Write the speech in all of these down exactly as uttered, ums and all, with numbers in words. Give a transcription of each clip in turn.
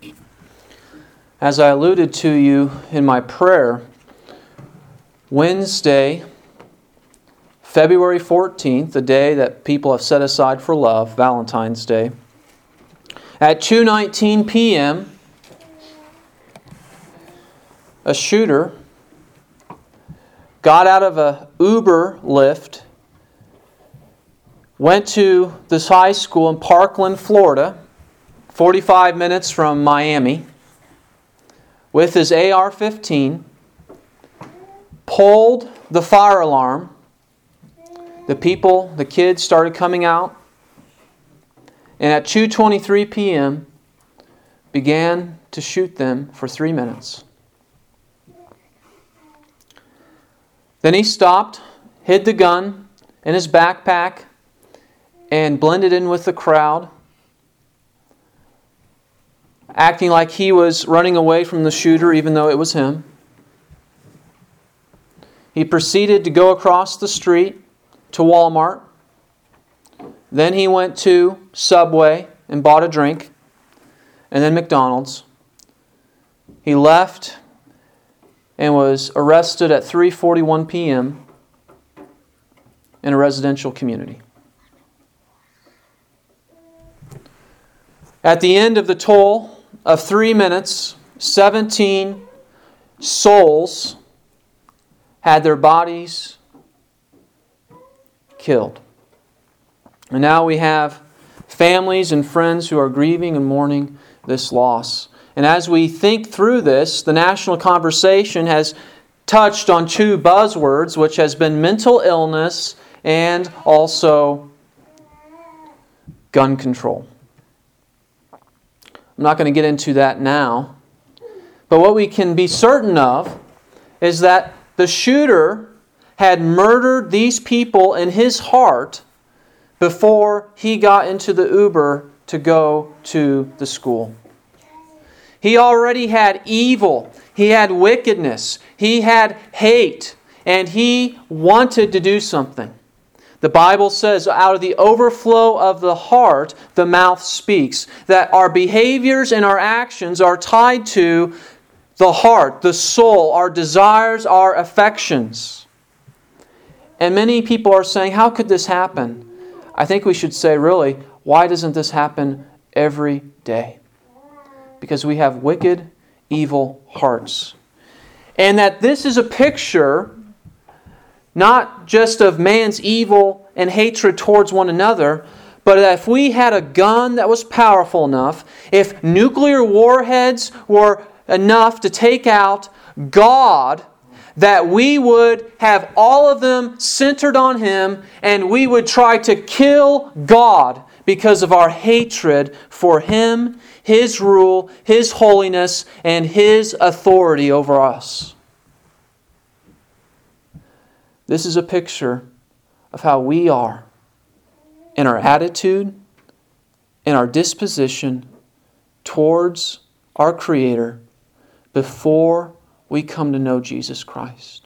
As I alluded to you in my prayer, Wednesday, February fourteenth, the day that people have set aside for love, Valentine's Day, at two nineteen p.m., a shooter got out of a Uber Lyft, went to this high school in Parkland, Florida, forty-five minutes from Miami, with his A R fifteen, pulled the fire alarm. The people, the kids started coming out, and at two twenty-three p.m. began to shoot them for three minutes. Then he stopped, hid the gun in his backpack, and blended in with the crowd, acting like he was running away from the shooter even though it was him. He proceeded to go across the street to Walmart. Then he went to Subway and bought a drink, and then McDonald's. He left and was arrested at three forty-one p.m. in a residential community. At the end of the toll of three minutes, seventeen souls had their bodies killed. And now we have families and friends who are grieving and mourning this loss. And as we think through this, the national conversation has touched on two buzzwords, which has been mental illness and also gun control. I'm not going to get into that now. But what we can be certain of is that the shooter had murdered these people in his heart before he got into the Uber to go to the school. He already had evil. He had wickedness. He had hate. And he wanted to do something. The Bible says, out of the overflow of the heart, the mouth speaks. That our behaviors and our actions are tied to the heart, the soul, our desires, our affections. And many people are saying, how could this happen? I think we should say, really, why doesn't this happen every day? Because we have wicked, evil hearts. And that this is a picture not just of man's evil and hatred towards one another, but that if we had a gun that was powerful enough, if nuclear warheads were enough to take out God, that we would have all of them centered on Him, and we would try to kill God because of our hatred for Him, His rule, His holiness, and His authority over us. This is a picture of how we are in our attitude, in our disposition towards our Creator before we come to know Jesus Christ.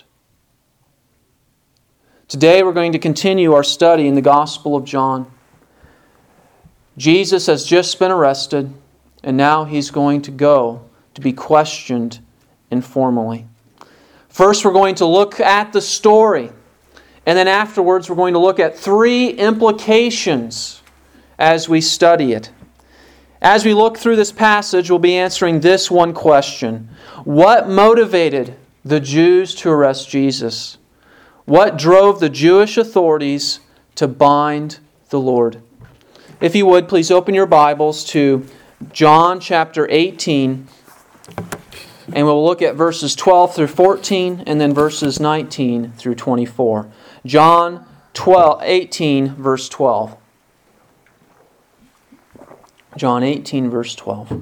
Today we're going to continue our study in the Gospel of John. Jesus has just been arrested, and now He's going to go to be questioned informally. First, we're going to look at the story. And then afterwards, we're going to look at three implications as we study it. As we look through this passage, we'll be answering this one question. What motivated the Jews to arrest Jesus? What drove the Jewish authorities to bind the Lord? If you would, please open your Bibles to John chapter eighteen. And we'll look at verses twelve through fourteen and then verses nineteen through twenty-four. John twelve, eighteen, verse twelve. John eighteen, verse twelve.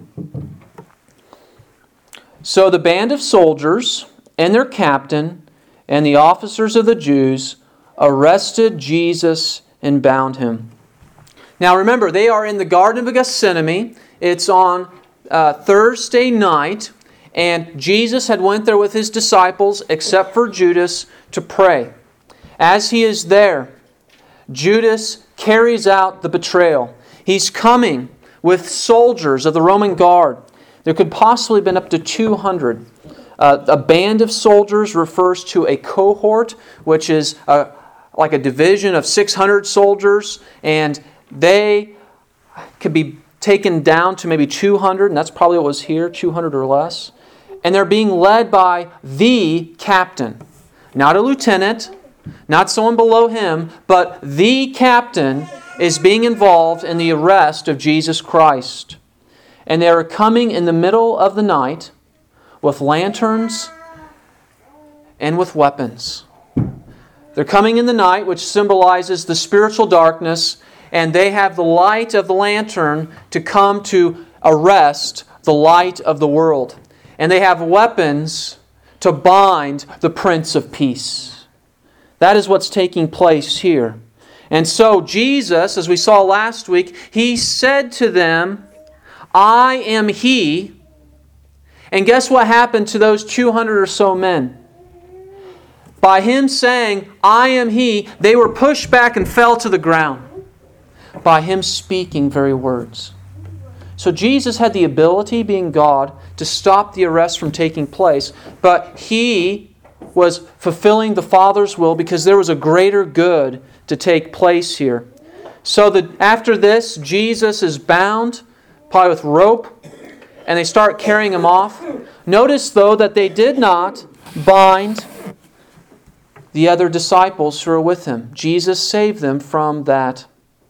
So the band of soldiers and their captain and the officers of the Jews arrested Jesus and bound Him. Now remember, they are in the Garden of Gethsemane. It's on uh, Thursday night. And Jesus had went there with His disciples, except for Judas, to pray. As He is there, Judas carries out the betrayal. He's coming with soldiers of the Roman guard. There could possibly have been up to two hundred. Uh, a band of soldiers refers to a cohort, which is a, like a division of six hundred soldiers, and they could be taken down to maybe two hundred, and that's probably what was here, two hundred or less. And they're being led by the captain. Not a lieutenant, not someone below him, but the captain is being involved in the arrest of Jesus Christ. And they are coming in the middle of the night with lanterns and with weapons. They're coming in the night, which symbolizes the spiritual darkness, and they have the light of the lantern to come to arrest the light of the world. And they have weapons to bind the Prince of Peace. That is what's taking place here. And so Jesus, as we saw last week, He said to them, I am He. And guess what happened to those two hundred or so men? By Him saying, I am He, they were pushed back and fell to the ground. By Him speaking very words. So Jesus had the ability, being God, to stop the arrest from taking place, but He was fulfilling the Father's will because there was a greater good to take place here. So that after this, Jesus is bound, probably with rope, and they start carrying Him off. Notice, though, that they did not bind the other disciples who are with Him. Jesus saved them from that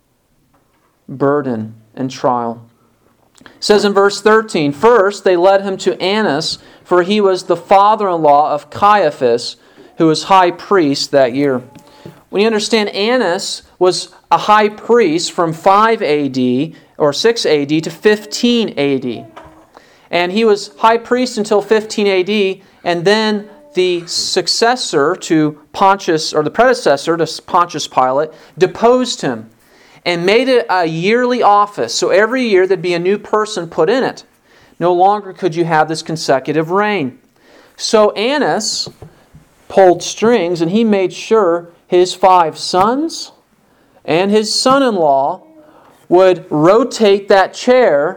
burden and trial. It says in verse thirteen, first they led Him to Annas, for he was the father-in-law of Caiaphas, who was high priest that year. When you understand, Annas was a high priest from five A D or six A D to fifteen A D. And he was high priest until fifteen A D, and then the successor to Pontius, or the predecessor to Pontius Pilate, deposed him and made it a yearly office. So every year there'd be a new person put in it. No longer could you have this consecutive reign. So Annas pulled strings, and he made sure his five sons and his son-in-law would rotate that chair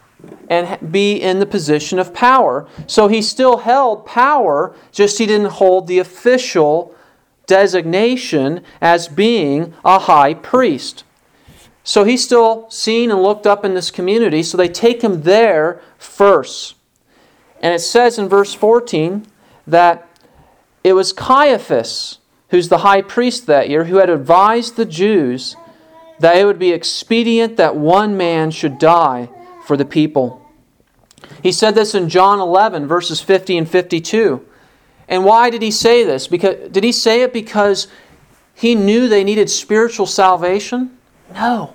and be in the position of power. So he still held power, just he didn't hold the official designation as being a high priest. So he's still seen and looked up in this community, so they take him there first. And it says in verse fourteen that it was Caiaphas, who's the high priest that year, who had advised the Jews that it would be expedient that one man should die for the people. He said this in John eleven, verses fifty and fifty-two. And why did he say this? Because did he say it because he knew they needed spiritual salvation? No.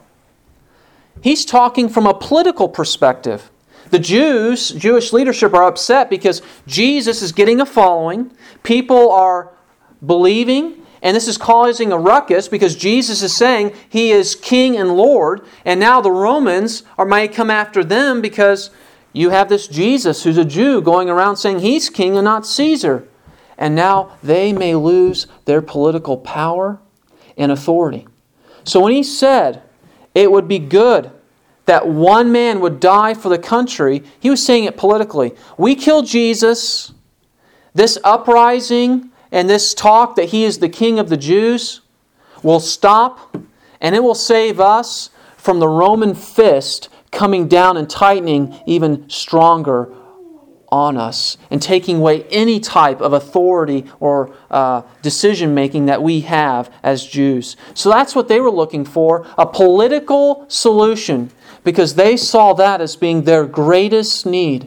He's talking from a political perspective. The Jews, Jewish leadership, are upset because Jesus is getting a following. People are believing, and this is causing a ruckus because Jesus is saying He is King and Lord, and now the Romans are might come after them because you have this Jesus who's a Jew going around saying He's King and not Caesar. And now they may lose their political power and authority. So when He said it would be good that one man would die for the country, He was saying it politically. We kill Jesus, this uprising and this talk that He is the King of the Jews will stop, and it will save us from the Roman fist coming down and tightening even stronger on us and taking away any type of authority or uh, decision-making that we have as Jews. So that's what they were looking for, a political solution, because they saw that as being their greatest need.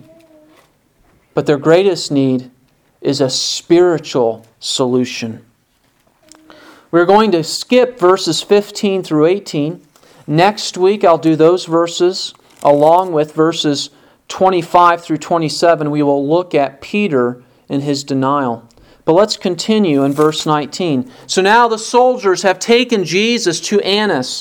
But their greatest need is a spiritual solution. We're going to skip verses fifteen through eighteen. Next week I'll do those verses along with verses twenty-five through twenty-seven. We will look at Peter and his denial. But let's continue in verse nineteen. So now the soldiers have taken Jesus to Annas,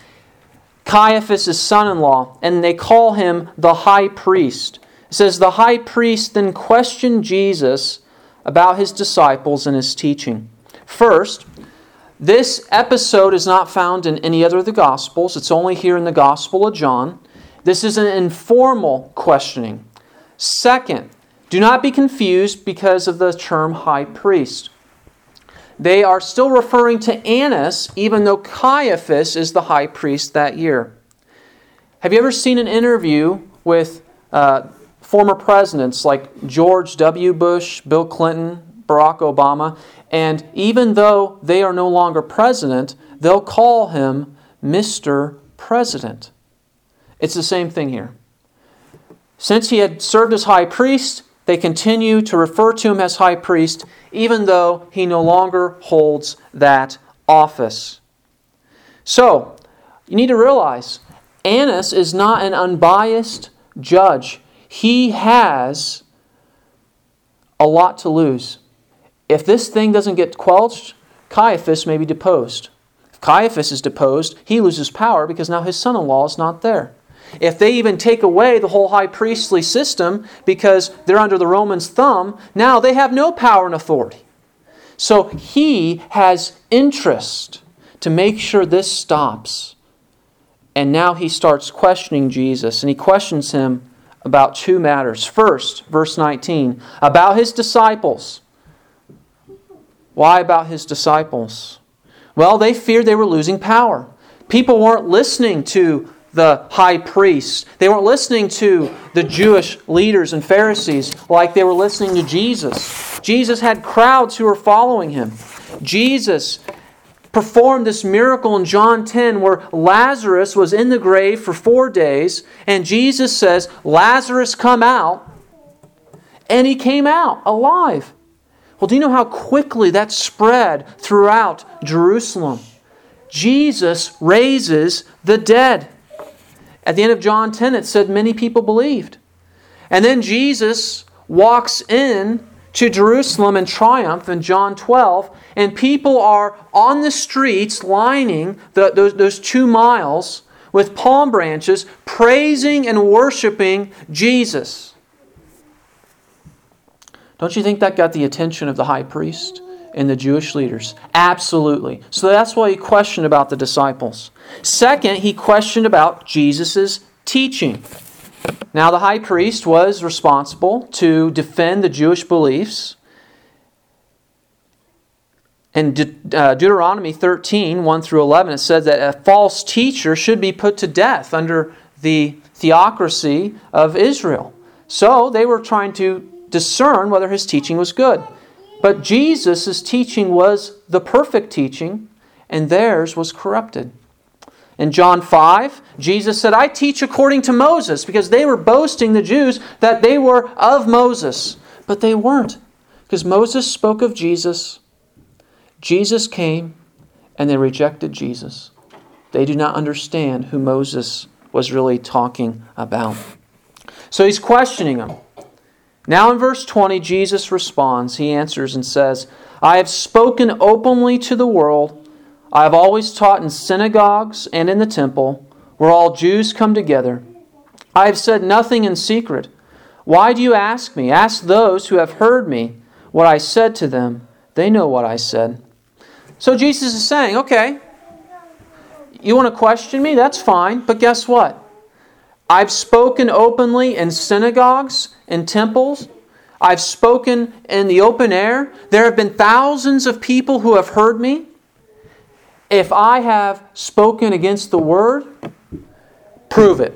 Caiaphas' son-in-law, and they call him the high priest. It says, the high priest then questioned Jesus about His disciples and His teaching. First, this episode is not found in any other of the Gospels. It's only here in the Gospel of John. This is an informal questioning. Second, do not be confused because of the term high priest. They are still referring to Annas, even though Caiaphas is the high priest that year. Have you ever seen an interview with uh, former presidents like George W. Bush, Bill Clinton, Barack Obama? And even though they are no longer president, they'll call him Mister President. It's the same thing here. Since he had served as high priest, they continue to refer to him as high priest, even though he no longer holds that office. So, you need to realize, Annas is not an unbiased judge. He has a lot to lose. If this thing doesn't get quelched, Caiaphas may be deposed. If Caiaphas is deposed, he loses power because now his son-in-law is not there. If they even take away the whole high priestly system because they're under the Romans' thumb, now they have no power and authority. So he has interest to make sure this stops. And now he starts questioning Jesus, and he questions him about two matters. First, verse nineteen, about his disciples. Why about his disciples? Well, they feared they were losing power. People weren't listening to the high priests. They weren't listening to the Jewish leaders and Pharisees like they were listening to Jesus. Jesus had crowds who were following him. Jesus performed this miracle in John ten where Lazarus was in the grave for four days, and Jesus says, "Lazarus, come out." And he came out alive. Well, do you know how quickly that spread throughout Jerusalem? Jesus raises the dead. At the end of John ten, it said many people believed. And then Jesus walks in to Jerusalem in triumph in John twelve, and people are on the streets lining the, those, those two miles with palm branches, praising and worshiping Jesus. Don't you think that got the attention of the high priest and the Jewish leaders? Absolutely. So that's why he questioned about the disciples. Second, he questioned about Jesus' teaching. Now, the high priest was responsible to defend the Jewish beliefs. In De- uh, Deuteronomy thirteen, one through eleven, it said that a false teacher should be put to death under the theocracy of Israel. So they were trying to discern whether his teaching was good. But Jesus' teaching was the perfect teaching, and theirs was corrupted. In John five, Jesus said, "I teach according to Moses," because they were boasting, the Jews, that they were of Moses. But they weren't, because Moses spoke of Jesus. Jesus came, and they rejected Jesus. They do not understand who Moses was really talking about. So he's questioning them. Now in verse twenty, Jesus responds. He answers and says, "I have spoken openly to the world. I have always taught in synagogues and in the temple, where all Jews come together. I have said nothing in secret. Why do you ask me? Ask those who have heard me what I said to them. They know what I said." So Jesus is saying, okay, you want to question me? That's fine. But guess what? I've spoken openly in synagogues and temples. I've spoken in the open air. There have been thousands of people who have heard me. If I have spoken against the word, prove it.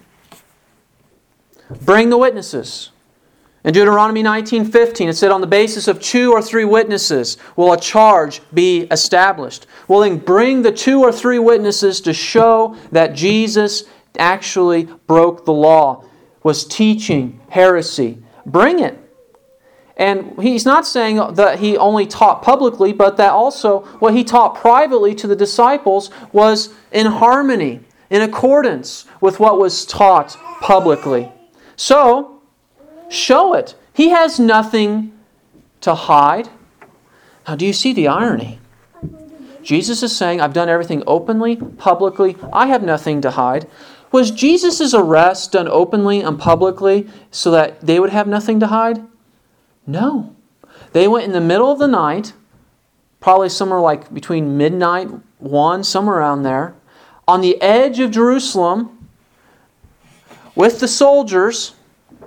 Bring the witnesses. In Deuteronomy nineteen fifteen, it said, "On the basis of two or three witnesses will a charge be established." Well, then bring the two or three witnesses to show that Jesus actually broke the law, was teaching heresy. Bring it. And he's not saying that he only taught publicly, but that also what he taught privately to the disciples was in harmony, in accordance with what was taught publicly. So, show it. He has nothing to hide. Now, do you see the irony? Jesus is saying, I've done everything openly, publicly. I have nothing to hide. Was Jesus' arrest done openly and publicly so that they would have nothing to hide? No. They went in the middle of the night, probably somewhere like between midnight, one, somewhere around there, on the edge of Jerusalem with the soldiers.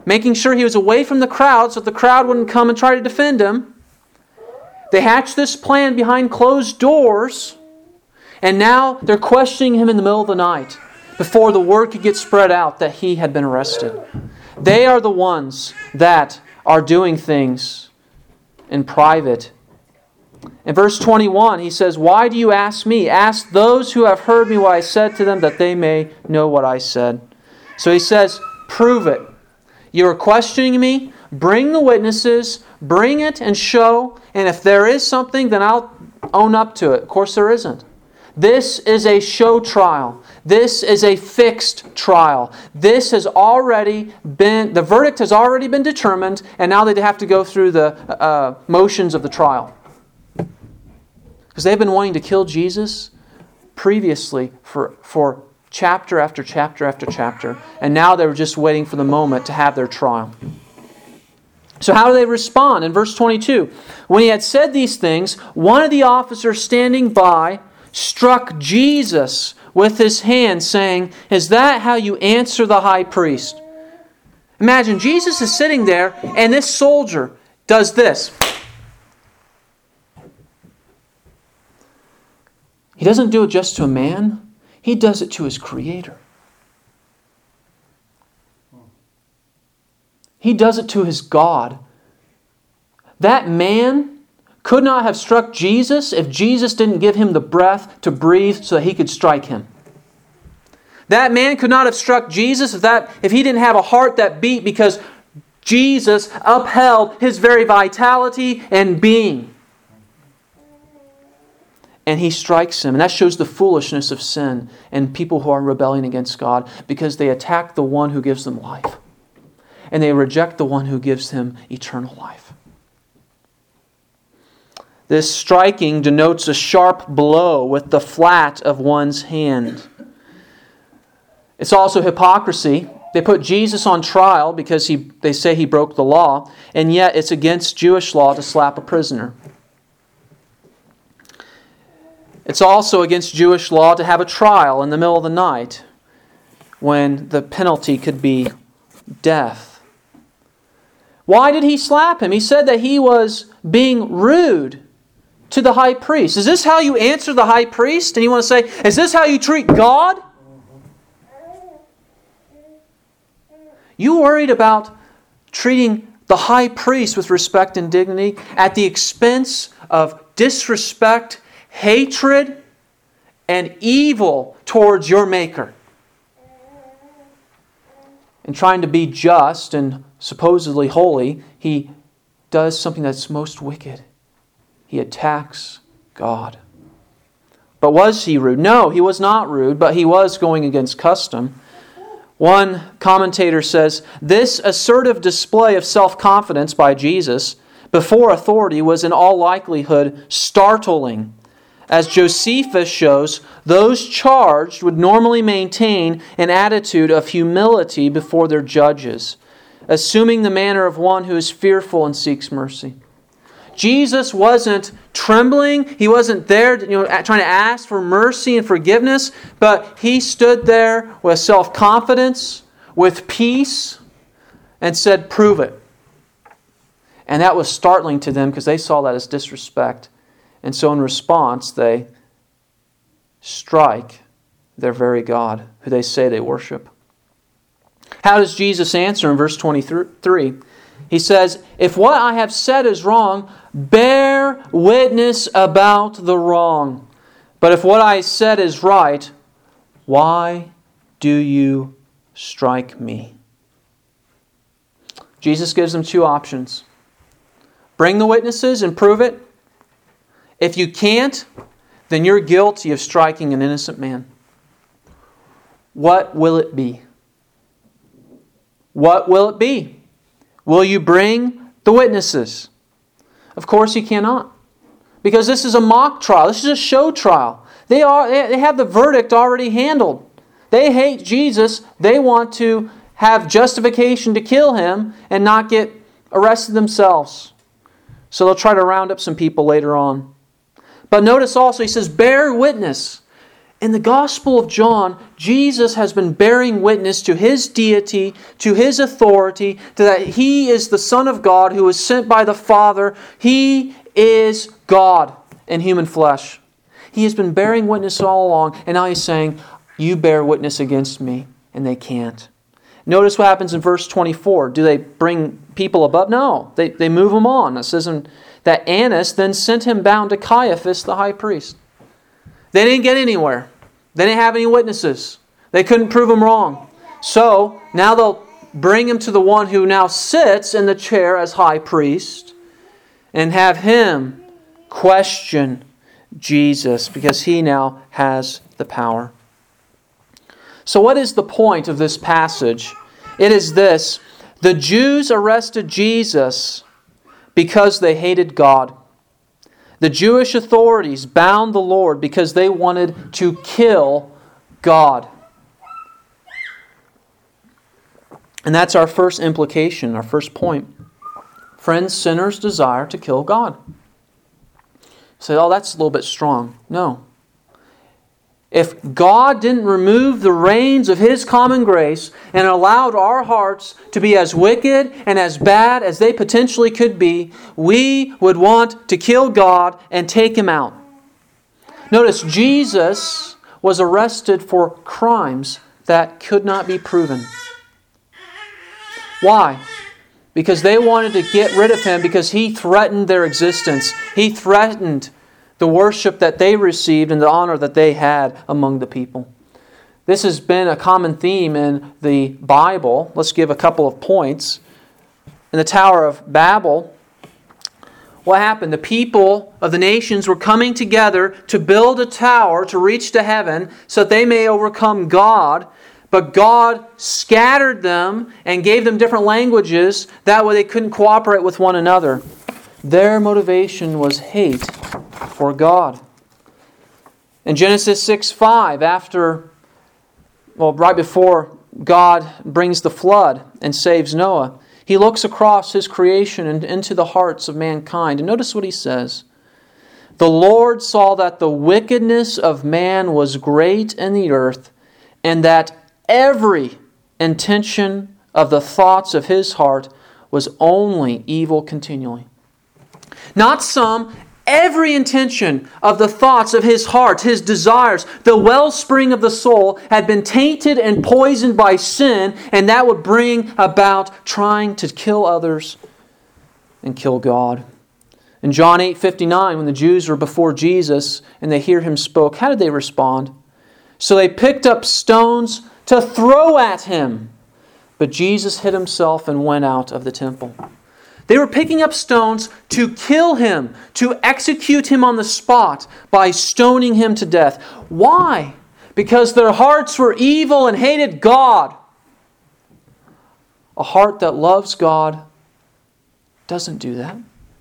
making sure he was away from the crowd so that the crowd wouldn't come and try to defend him. They hatched this plan behind closed doors, and now they're questioning him in the middle of the night before the word could get spread out that he had been arrested. They are the ones that are doing things in private. In verse twenty-one, he says, "Why do you ask me? Ask those who have heard me what I said to them, that they may know what I said." So he says, prove it. You are questioning me. Bring the witnesses. Bring it and show. And if there is something, then I'll own up to it. Of course there isn't. This is a show trial. This is a fixed trial. This has already been, the verdict has already been determined, and now they have to go through the uh, motions of the trial. Because they've been wanting to kill Jesus previously for, for chapter after chapter after chapter. And now they were just waiting for the moment to have their trial. So how do they respond? In verse twenty-two, when he had said these things, one of the officers standing by struck Jesus with his hand, saying, "Is that how you answer the high priest?" Imagine, Jesus is sitting there, and this soldier does this. He doesn't do it just to a man. He does it to his Creator. He does it to his God. That man could not have struck Jesus if Jesus didn't give him the breath to breathe so that he could strike him. That man could not have struck Jesus if, that, if he didn't have a heart that beat, because Jesus upheld his very vitality and being. And he strikes him. And that shows the foolishness of sin and people who are rebelling against God, because they attack the one who gives them life. And they reject the one who gives them eternal life. This striking denotes a sharp blow with the flat of one's hand. It's also hypocrisy. They put Jesus on trial because he, they say he broke the law, and yet it's against Jewish law to slap a prisoner. It's also against Jewish law to have a trial in the middle of the night when the penalty could be death. Why did he slap him? He said that he was being rude to the high priest. Is this how you answer the high priest? And you want to say, is this how you treat God? You worried about treating the high priest with respect and dignity at the expense of disrespect, hatred, and evil towards your Maker. And trying to be just and supposedly holy, he does something that's most wicked. He attacks God. But was he rude? No, he was not rude, but he was going against custom. One commentator says, this assertive display of self-confidence by Jesus before authority was in all likelihood startling. As Josephus shows, those charged would normally maintain an attitude of humility before their judges, assuming the manner of one who is fearful and seeks mercy. Jesus wasn't trembling. He wasn't there you know, trying to ask for mercy and forgiveness, but he stood there with self-confidence, with peace, and said, prove it. And that was startling to them because they saw that as disrespect. And so in response, they strike their very God, who they say they worship. How does Jesus answer in verse twenty-three? He says, if what I have said is wrong, bear witness about the wrong. But if what I said is right, why do you strike me? Jesus gives them two options. Bring the witnesses and prove it. If you can't, then you're guilty of striking an innocent man. What will it be? What will it be? Will you bring the witnesses? Of course you cannot. Because this is a mock trial. This is a show trial. They are they have the verdict already handled. They hate Jesus. They want to have justification to kill him and not get arrested themselves. So they'll try to round up some people later on. But notice also, he says, bear witness. In the Gospel of John, Jesus has been bearing witness to His deity, to His authority, to that He is the Son of God who was sent by the Father. He is God in human flesh. He has been bearing witness all along, and now He's saying, you bear witness against me, and they can't. Notice what happens in verse twenty-four. Do they bring people above? No, they, they move them on. It says that Annas then sent him bound to Caiaphas, the high priest. They didn't get anywhere. They didn't have any witnesses. They couldn't prove him wrong. So now they'll bring him to the one who now sits in the chair as high priest and have him question Jesus because he now has the power. So what is the point of this passage? It is this: the Jews arrested Jesus because they hated God. The Jewish authorities bound the Lord because they wanted to kill God. And that's our first implication, our first point. Friends, sinners desire to kill God. You say, oh, that's a little bit strong. No. If God didn't remove the reins of His common grace and allowed our hearts to be as wicked and as bad as they potentially could be, we would want to kill God and take Him out. Notice, Jesus was arrested for crimes that could not be proven. Why? Because they wanted to get rid of Him because He threatened their existence. He threatened the worship that they received and the honor that they had among the people. This has been a common theme in the Bible. Let's give a couple of points. In the Tower of Babel, what happened? The people of the nations were coming together to build a tower to reach to heaven so that they may overcome God. But God scattered them and gave them different languages. That way they couldn't cooperate with one another. Their motivation was hate for God. In Genesis six five, after, well, right before God brings the flood and saves Noah, He looks across His creation and into the hearts of mankind. And notice what He says. The Lord saw that the wickedness of man was great in the earth, and that every intention of the thoughts of his heart was only evil continually. Not some, every intention of the thoughts of his heart, his desires, the wellspring of the soul had been tainted and poisoned by sin, and that would bring about trying to kill others and kill God. In John eight fifty-nine, when the Jews were before Jesus and they hear Him spoke, how did they respond? So they picked up stones to throw at Him. But Jesus hid Himself and went out of the temple. They were picking up stones to kill Him, to execute Him on the spot by stoning Him to death. Why? Because their hearts were evil and hated God. A heart that loves God doesn't do that.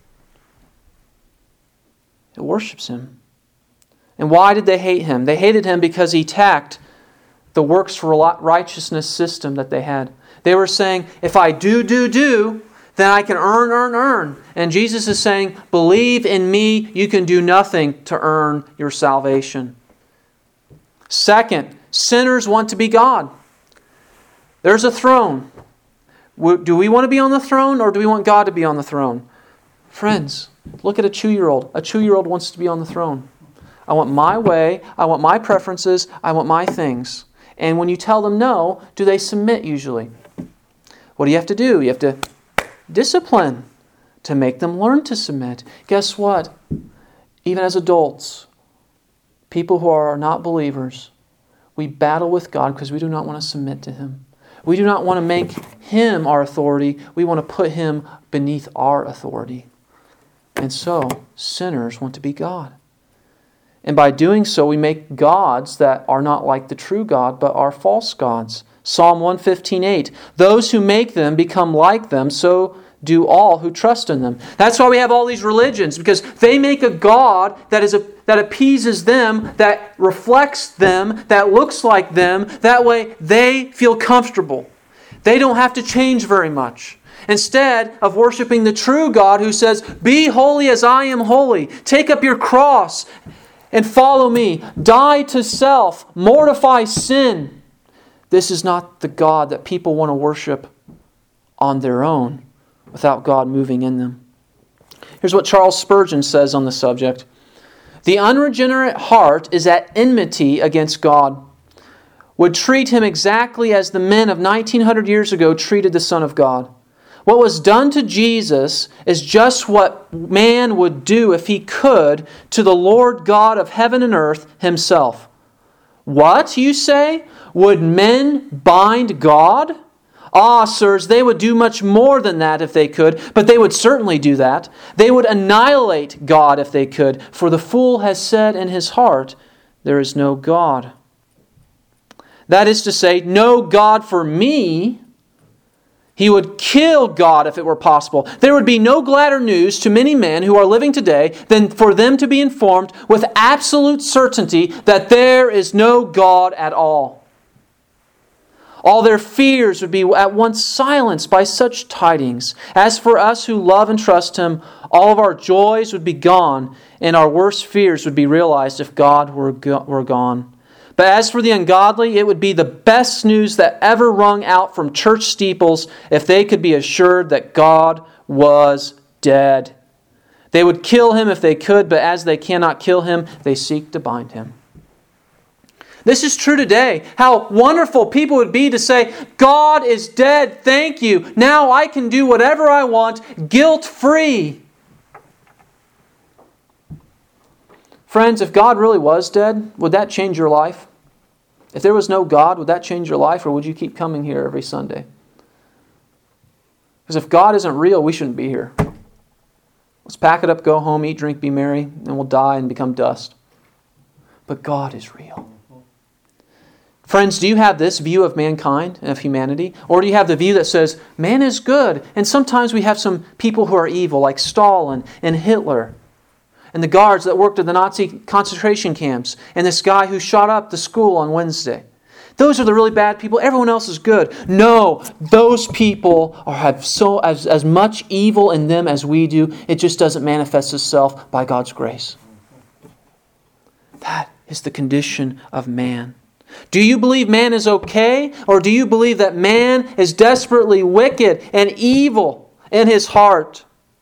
It worships Him. And why did they hate Him? They hated Him because He attacked the works for righteousness system that they had. They were saying, if I do, do, do, then I can earn, earn, earn. And Jesus is saying, believe in me, you can do nothing to earn your salvation. Second, sinners want to be God. There's a throne. Do we want to be on the throne, or do we want God to be on the throne? Friends, look at a two-year-old. A two-year-old wants to be on the throne. I want my way, I want my preferences, I want my things. And when you tell them no, do they submit usually? What do you have to do? You have to discipline to make them learn to submit. Guess what? Even as adults, people who are not believers, we battle with God because we do not want to submit to Him. We do not want to make Him our authority. We want to put Him beneath our authority. And so, sinners want to be God. And by doing so, we make gods that are not like the true God, but are false gods. Psalm one fifteen eight, those who make them become like them, so do all who trust in them. That's why we have all these religions, because they make a God that is a, that appeases them, that reflects them, that looks like them. That way they feel comfortable. They don't have to change very much. Instead of worshiping the true God who says, be holy as I am holy. Take up your cross and follow me. Die to self. Mortify sin. This is not the God that people want to worship on their own without God moving in them. Here's what Charles Spurgeon says on the subject. The unregenerate heart is at enmity against God, would treat Him exactly as the men of nineteen hundred years ago treated the Son of God. What was done to Jesus is just what man would do if he could to the Lord God of heaven and earth Himself. What, you say? Would men bind God? Ah, sirs, they would do much more than that if they could, but they would certainly do that. They would annihilate God if they could, for the fool has said in his heart, there is no God. That is to say, no God for me. He would kill God if it were possible. There would be no gladder news to many men who are living today than for them to be informed with absolute certainty that there is no God at all. All their fears would be at once silenced by such tidings. As for us who love and trust Him, all of our joys would be gone, and our worst fears would be realized if God were, go- were gone. But as for the ungodly, it would be the best news that ever rung out from church steeples if they could be assured that God was dead. They would kill Him if they could, but as they cannot kill Him, they seek to bind Him. This is true today. How wonderful people would be to say, God is dead, thank you. Now I can do whatever I want, guilt-free. Friends, if God really was dead, would that change your life? If there was no God, would that change your life, or would you keep coming here every Sunday? Because if God isn't real, we shouldn't be here. Let's pack it up, go home, eat, drink, be merry, and we'll die and become dust. But God is real. Friends, do you have this view of mankind and of humanity? Or do you have the view that says, man is good, and sometimes we have some people who are evil, like Stalin and Hitler, and the guards that worked at the Nazi concentration camps, and this guy who shot up the school on Wednesday. Those are the really bad people. Everyone else is good. No, those people are, have so as, as much evil in them as we do. It just doesn't manifest itself by God's grace. That is the condition of man. Do you believe man is okay? Or do you believe that man is desperately wicked and evil in his heart?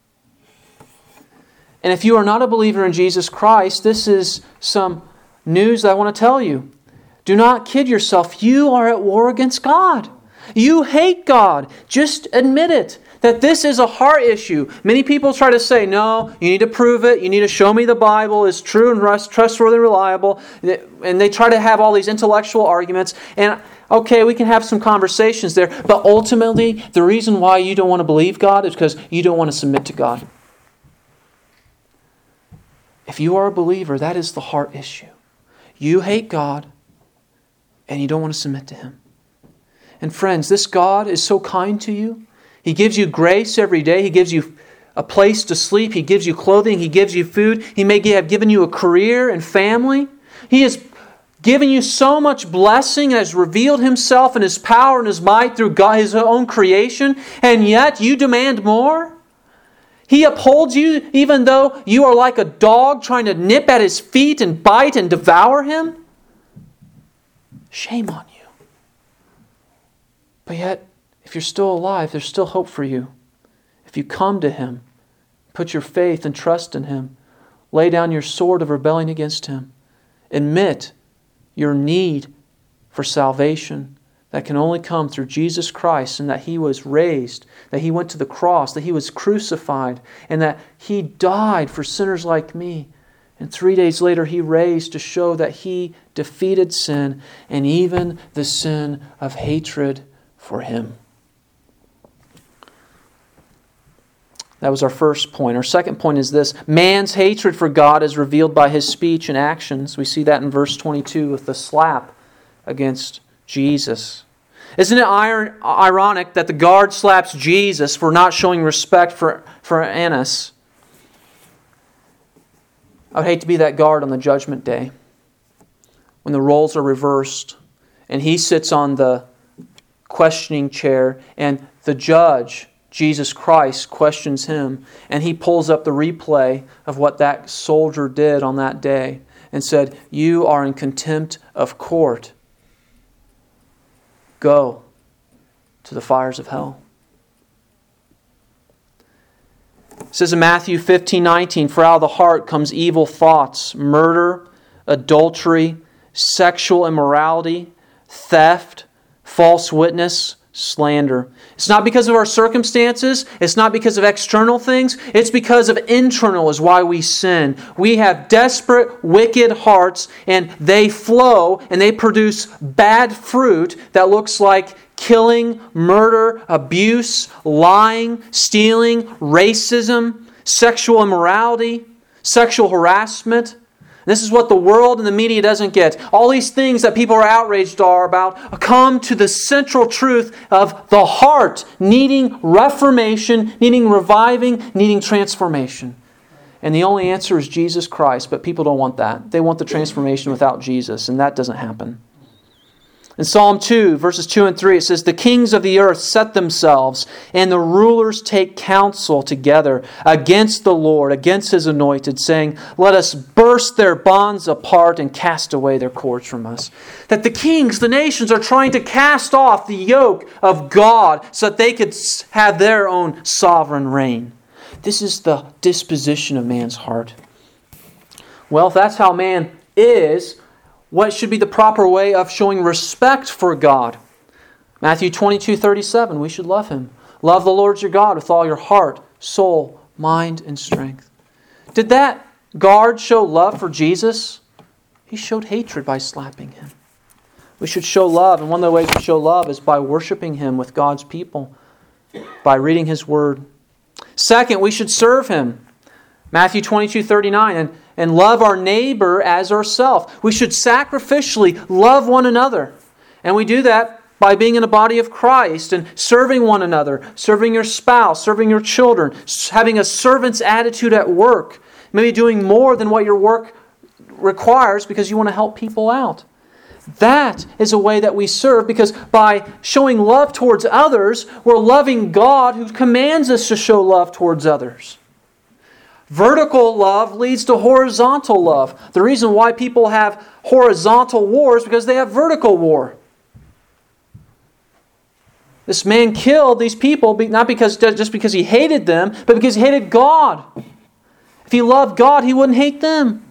And if you are not a believer in Jesus Christ, this is some news that I want to tell you. Do not kid yourself. You are at war against God. You hate God. Just admit it. That this is a heart issue. Many people try to say, no, you need to prove it. You need to show me the Bible is true and trustworthy and reliable. And they try to have all these intellectual arguments. And okay, we can have some conversations there. But ultimately, the reason why you don't want to believe God is because you don't want to submit to God. If you are a believer, that is the heart issue. You hate God and you don't want to submit to Him. And friends, this God is so kind to you. He gives you grace every day. He gives you a place to sleep. He gives you clothing. He gives you food. He may have given you a career and family. He has given you so much blessing and has revealed Himself and His power and His might through God, His own creation. And yet you demand more? He upholds you even though you are like a dog trying to nip at His feet and bite and devour Him? Shame on you. But yet, if you're still alive, there's still hope for you. If you come to Him, put your faith and trust in Him, lay down your sword of rebelling against Him, admit your need for salvation that can only come through Jesus Christ, and that He was raised, that He went to the cross, that He was crucified, and that He died for sinners like me. And three days later He raised to show that He defeated sin and even the sin of hatred for Him. That was our first point. Our second point is this. Man's hatred for God is revealed by his speech and actions. We see that in verse twenty-two with the slap against Jesus. Isn't it ironic that the guard slaps Jesus for not showing respect for, for Annas? I would hate to be that guard on the judgment day when the roles are reversed and he sits on the questioning chair and the judge, Jesus Christ, questions him, and he pulls up the replay of what that soldier did on that day. and said, "You are in contempt of court. Go to the fires of hell." It says in Matthew fifteen nineteen, "For out of the heart comes evil thoughts, murder, adultery, sexual immorality, theft, false witness, slander." It's not because of our circumstances. It's not because of external things. It's because of internal is why we sin. We have desperate, wicked hearts, and they flow and they produce bad fruit that looks like killing, murder, abuse, lying, stealing, racism, sexual immorality, sexual harassment. This is what the world and the media doesn't get. All these things that people are outraged are about come to the central truth of the heart needing reformation, needing reviving, needing transformation. And the only answer is Jesus Christ, but people don't want that. They want the transformation without Jesus, and that doesn't happen. In Psalm two, verses two and three, it says, "The kings of the earth set themselves, and the rulers take counsel together against the Lord, against His anointed, saying, Let us burst their bonds apart and cast away their cords from us." That the kings, the nations, are trying to cast off the yoke of God so that they could have their own sovereign reign. This is the disposition of man's heart. Well, if that's how man is, what should be the proper way of showing respect for God? Matthew twenty-two thirty-seven, we should love Him. Love the Lord your God with all your heart, soul, mind, and strength. Did that guard show love for Jesus? He showed hatred by slapping him. We should show love, and one of the ways we show love is by worshiping Him with God's people, by reading His Word. Second, we should serve Him. Matthew twenty-two thirty-nine, and And love our neighbor as ourselves. We should sacrificially love one another. And we do that by being in a body of Christ and serving one another, serving your spouse, serving your children, having a servant's attitude at work, maybe doing more than what your work requires because you want to help people out. That is a way that we serve, because by showing love towards others, we're loving God who commands us to show love towards others. Vertical love leads to horizontal love. The reason why people have horizontal wars is because they have vertical war. This man killed these people not because just because he hated them, but because he hated God. If he loved God, he wouldn't hate them.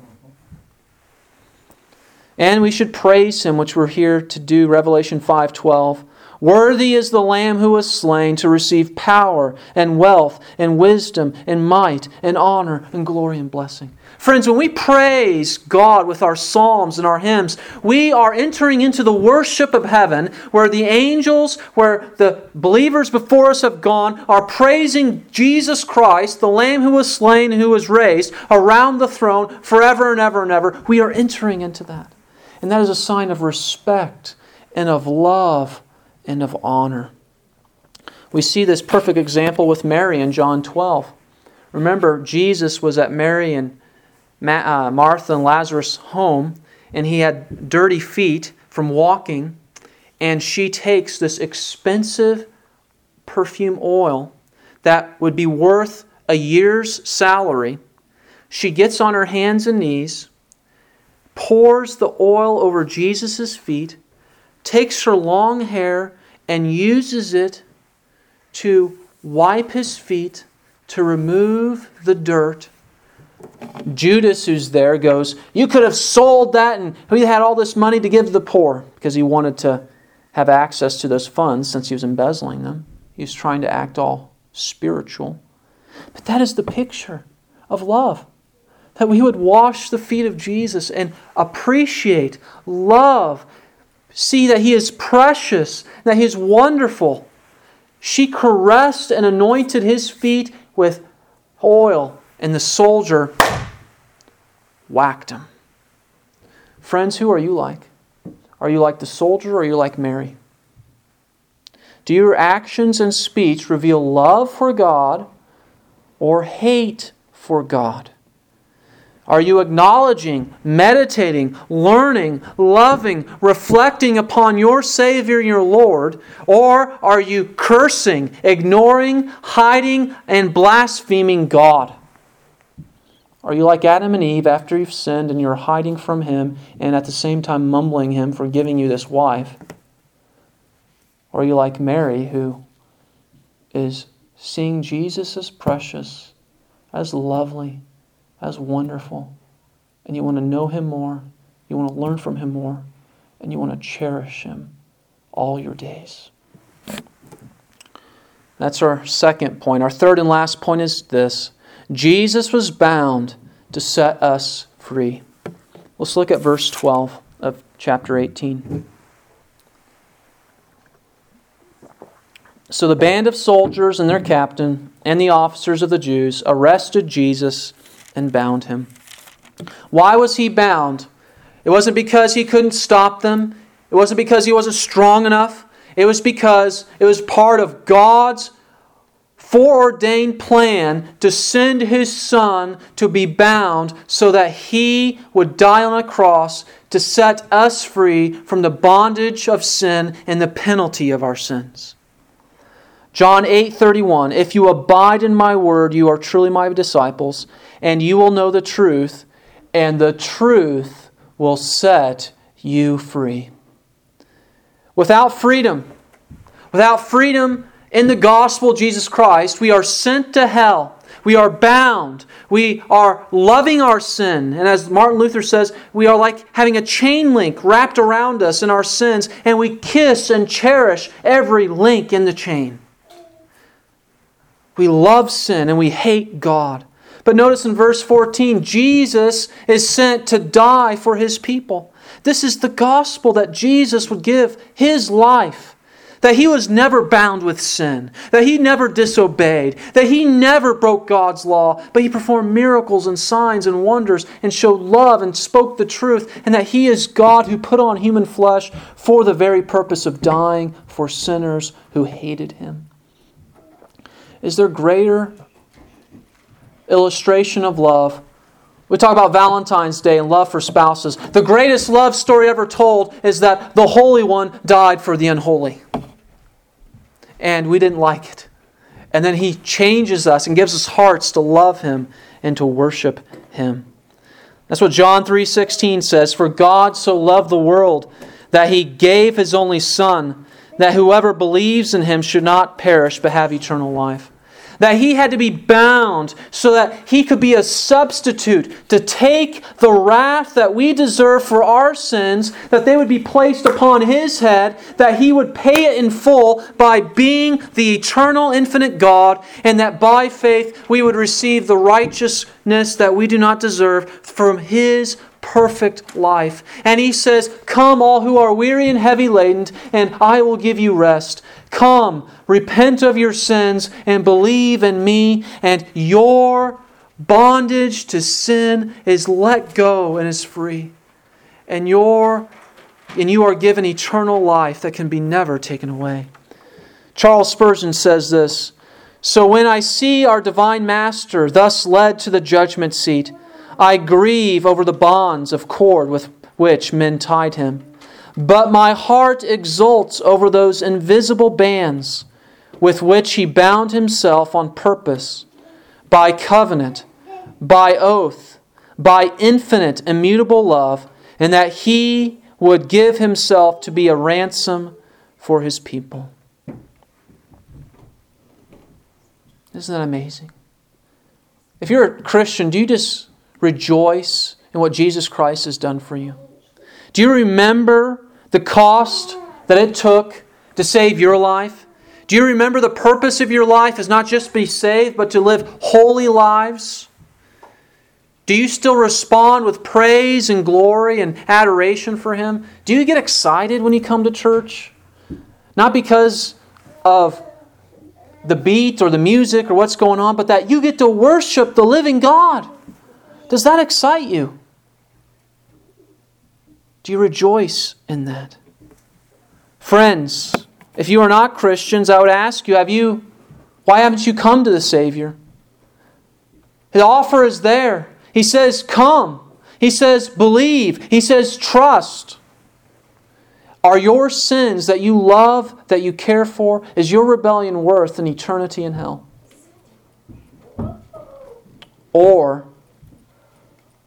And we should praise Him, which we're here to do, Revelation five twelve. "Worthy is the Lamb who was slain to receive power and wealth and wisdom and might and honor and glory and blessing." Friends, when we praise God with our psalms and our hymns, we are entering into the worship of heaven, where the angels, where the believers before us have gone, are praising Jesus Christ, the Lamb who was slain and who was raised, around the throne forever and ever and ever. We are entering into that. And that is a sign of respect and of love and of honor. We see this perfect example with Mary in John twelve. Remember, Jesus was at Mary and Ma- uh, Martha and Lazarus' home, and he had dirty feet from walking, and she takes this expensive perfume oil that would be worth a year's salary. She gets on her hands and knees, pours the oil over Jesus' feet, takes her long hair and uses it to wipe His feet, to remove the dirt. Judas, who's there, goes, "You could have sold that and we had all this money to give to the poor," because he wanted to have access to those funds since he was embezzling them. He was trying to act all spiritual. But that is the picture of love. That we would wash the feet of Jesus and appreciate, love, see that He is precious, that He is wonderful. She caressed and anointed His feet with oil, and the soldier whacked him. Friends, who are you like? Are you like the soldier, or are you like Mary? Do your actions and speech reveal love for God or hate for God? Are you acknowledging, meditating, learning, loving, reflecting upon your Savior and your Lord? Or are you cursing, ignoring, hiding, and blaspheming God? Are you like Adam and Eve after you've sinned and you're hiding from Him and at the same time mumbling Him for giving you this wife? Or are you like Mary, who is seeing Jesus as precious, as lovely, as wonderful, and you want to know Him more, you want to learn from Him more, and you want to cherish Him all your days? That's our second point. Our third and last point is this: Jesus was bound to set us free. Let's look at verse twelve of chapter eighteen. So the band of soldiers and their captain and the officers of the Jews arrested Jesus and bound Him. Why was He bound? It wasn't because He couldn't stop them. It wasn't because He wasn't strong enough. It was because it was part of God's foreordained plan to send His Son to be bound so that He would die on a cross to set us free from the bondage of sin and the penalty of our sins. John eight thirty-one, if you abide in my word, you are truly my disciples, and you will know the truth, and the truth will set you free. Without freedom, without freedom in the gospel of Jesus Christ, we are sent to hell. We are bound. We are loving our sin. And as Martin Luther says, we are like having a chain link wrapped around us in our sins, and we kiss and cherish every link in the chain. We love sin and we hate God. But notice in verse fourteen, Jesus is sent to die for His people. This is the gospel, that Jesus would give His life. That He was never bound with sin. That He never disobeyed. That He never broke God's law. But He performed miracles and signs and wonders and showed love and spoke the truth. And that He is God who put on human flesh for the very purpose of dying for sinners who hated Him. Is there greater illustration of love? We talk about Valentine's Day and love for spouses. The greatest love story ever told is that the Holy One died for the unholy. And we didn't like it. And then He changes us and gives us hearts to love Him and to worship Him. That's what John three sixteen says. For God so loved the world that He gave His only Son, that whoever believes in Him should not perish but have eternal life. That He had to be bound so that He could be a substitute to take the wrath that we deserve for our sins, that they would be placed upon His head, that He would pay it in full by being the eternal, infinite God, and that by faith we would receive the righteousness that we do not deserve from His perfect life. And He says, come all who are weary and heavy laden, and I will give you rest. Come, repent of your sins and believe in me, and your bondage to sin is let go and is free. And your and you are given eternal life that can be never taken away. Charles Spurgeon says this: so when I see our divine Master thus led to the judgment seat, I grieve over the bonds of cord with which men tied Him. But my heart exults over those invisible bands with which He bound Himself on purpose, by covenant, by oath, by infinite immutable love, and that He would give Himself to be a ransom for His people. Isn't that amazing? If you're a Christian, do you just rejoice in what Jesus Christ has done for you? Do you remember the cost that it took to save your life? Do you remember the purpose of your life is not just to be saved, but to live holy lives? Do you still respond with praise and glory and adoration for Him? Do you get excited when you come to church? Not because of the beat or the music or what's going on, but that you get to worship the living God. Does that excite you? Do you rejoice in that? Friends, if you are not Christians, I would ask you, have you, why haven't you come to the Savior? The offer is there. He says, come. He says, believe. He says, trust. Are your sins that you love, that you care for, is your rebellion worth an eternity in hell? Or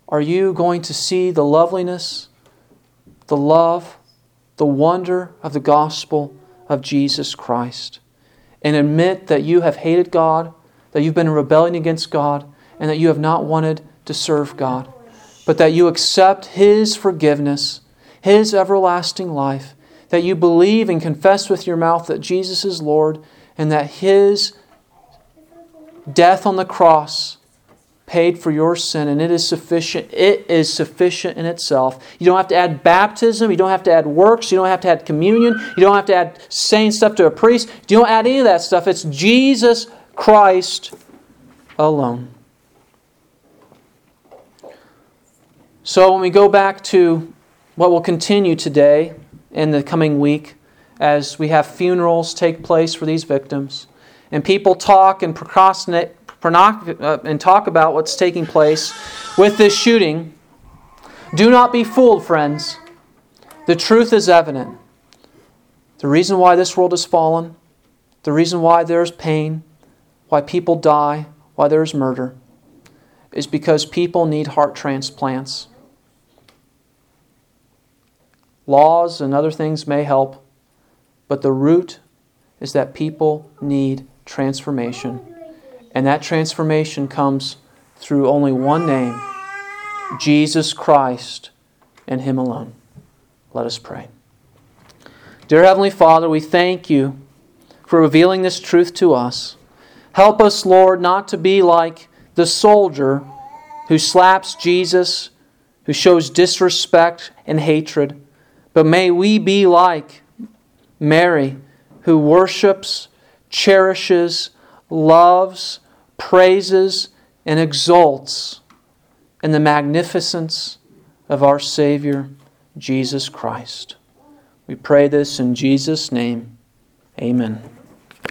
Are you going to see the loveliness, the love, the wonder of the gospel of Jesus Christ, and admit that you have hated God, that you've been in rebellion against God, and that you have not wanted to serve God, but that you accept His forgiveness, His everlasting life, that you believe and confess with your mouth that Jesus is Lord, and that His death on the cross paid for your sin, and it is sufficient. It is sufficient in itself. You don't have to add baptism. You don't have to add works. You don't have to add communion. You don't have to add saying stuff to a priest. You don't add any of that stuff. It's Jesus Christ alone. So when we go back to what will continue today in the coming week, as we have funerals take place for these victims, and people talk and procrastinate and talk about what's taking place with this shooting, do not be fooled, friends. The truth is evident. The reason why this world has fallen, the reason why there is pain, why people die, why there is murder, is because people need heart transplants. Laws and other things may help, but the root is that people need transformation. And that transformation comes through only one name, Jesus Christ, and Him alone. Let us pray. Dear Heavenly Father, we thank You for revealing this truth to us. Help us, Lord, not to be like the soldier who slaps Jesus, who shows disrespect and hatred, but may we be like Mary, who worships, cherishes, loves, praises, and exalts in the magnificence of our Savior, Jesus Christ. We pray this in Jesus' name. Amen.